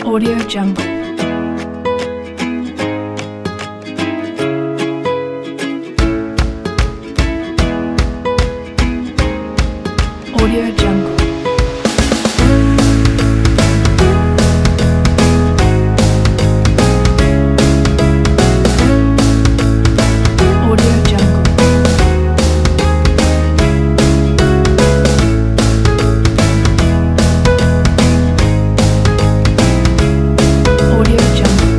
Audio Jungle. Audio Jungle. Audio Jungle. Audio Jungle.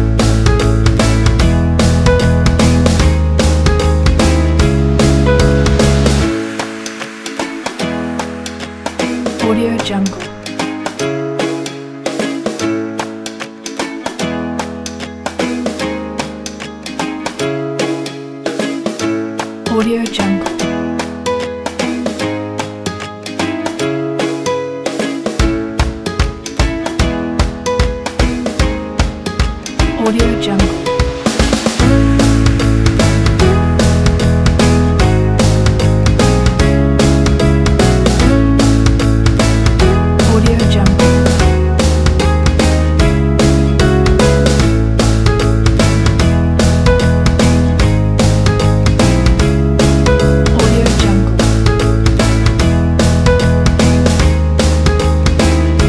Audio Jungle. Audio Jungle. Audio Jungle. Audio Jungle. Audio Jungle.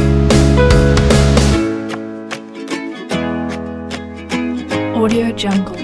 Audio Jungle.